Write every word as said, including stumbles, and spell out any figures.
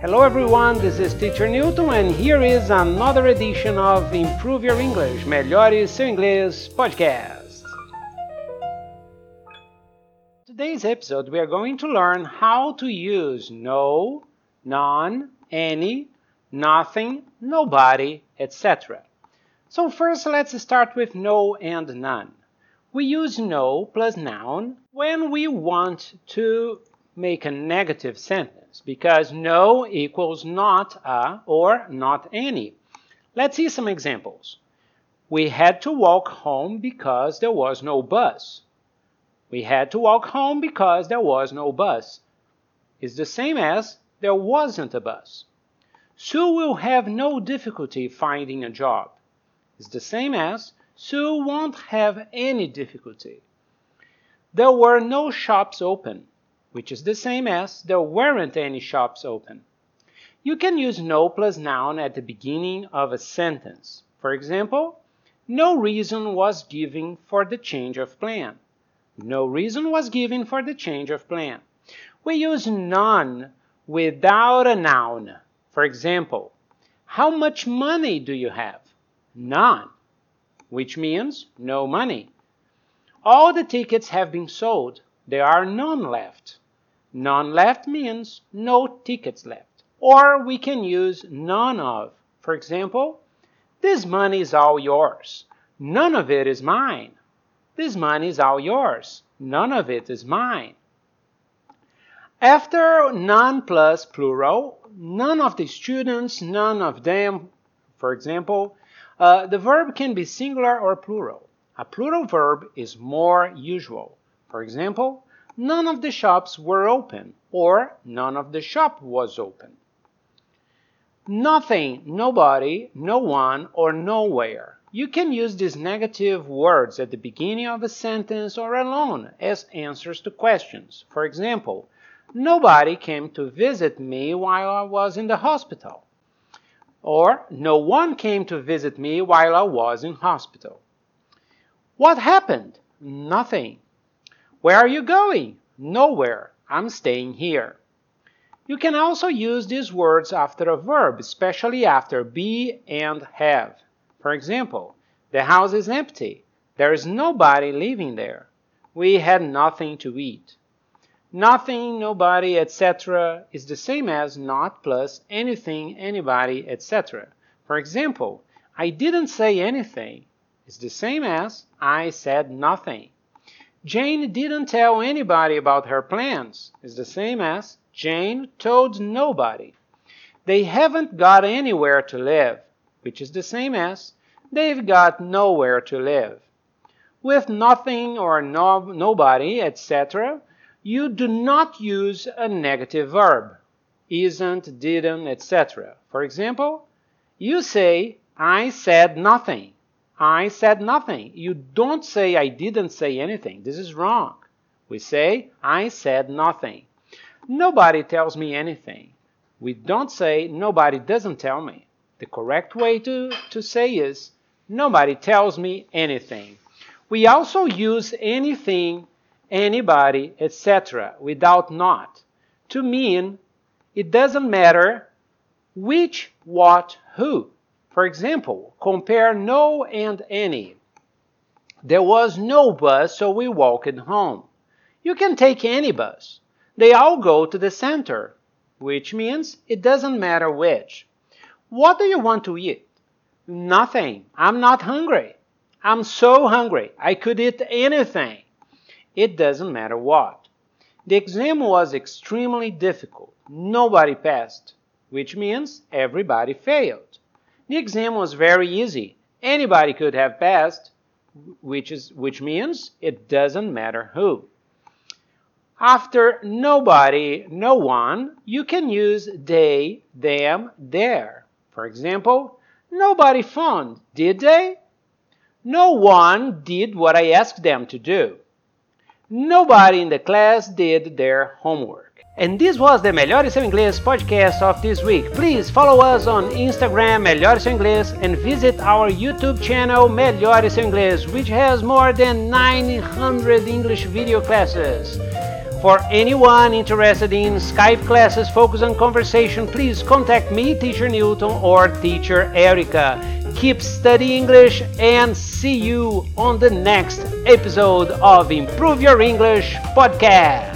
Hello everyone, this is Teacher Newton and here is another edition of Improve Your English, Melhore Seu Inglês podcast. Today's episode we are going to learn how to use no, none, any, nothing, nobody, et cetera. So first let's start with no and none. We use no plus noun when we want to make a negative sentence because no equals not a or not any. Let's see some examples. We had to walk home because there was no bus. We had to walk home because there was no bus. It's the same as there wasn't a bus. Sue will have no difficulty finding a job. It's the same as Sue won't have any difficulty. There were no shops open, which is the same as there weren't any shops open. You can use no plus noun at the beginning of a sentence. For example, no reason was given for the change of plan. No reason was given for the change of plan. We use none without a noun. For example, how much money do you have? None, which means no money. All the tickets have been sold. There are none left. None left means no tickets left. Or we can use none of. For example, this money is all yours. None of it is mine. This money is all yours. None of it is mine. After none plus plural, none of the students, none of them, for example, uh, the verb can be singular or plural. A plural verb is more usual. For example, none of the shops were open, or none of the shop was open. Nothing, nobody, no one, or nowhere. You can use these negative words at the beginning of a sentence or alone as answers to questions. For example, nobody came to visit me while I was in the hospital. Or, no one came to visit me while I was in hospital. What happened? Nothing. Where are you going? Nowhere. I'm staying here. You can also use these words after a verb, especially after be and have. For example, the house is empty. There is nobody living there. We had nothing to eat. Nothing, nobody, et cetera is the same as not plus anything, anybody, et cetera. For example, I didn't say anything. It's the same as I said nothing. Jane didn't tell anybody about her plans. It's the same as Jane told nobody. They haven't got anywhere to live, which is the same as they've got nowhere to live. With nothing or no, nobody, et cetera, you do not use a negative verb. Isn't, didn't, et cetera. For example, you say, I said nothing. I said nothing. You don't say, I didn't say anything. This is wrong. We say, I said nothing. Nobody tells me anything. We don't say, nobody doesn't tell me. The correct way to, to say is, nobody tells me anything. We also use anything, anybody, et cetera without not to mean it doesn't matter which, what, who. For example, compare no and any. There was no bus, so we walked home. You can take any bus. They all go to the center, which means it doesn't matter which. What do you want to eat? Nothing. I'm not hungry. I'm so hungry. I could eat anything. It doesn't matter what. The exam was extremely difficult. Nobody passed, which means everybody failed. The exam was very easy. Anybody could have passed, which is which means it doesn't matter who. After nobody, no one, you can use they, them, their. For example, nobody phoned, did they? No one did what I asked them to do. Nobody in the class did their homework. And this was the Melhore Seu Inglês podcast of this week. Please follow us on Instagram, Melhore Seu Inglês, and visit our YouTube channel, Melhore Seu Inglês, which has more than nine hundred English video classes. For anyone interested in Skype classes focused on conversation, please contact me, Teacher Newton, or Teacher Erica. Keep studying English and see you on the next episode of Improve Your English podcast.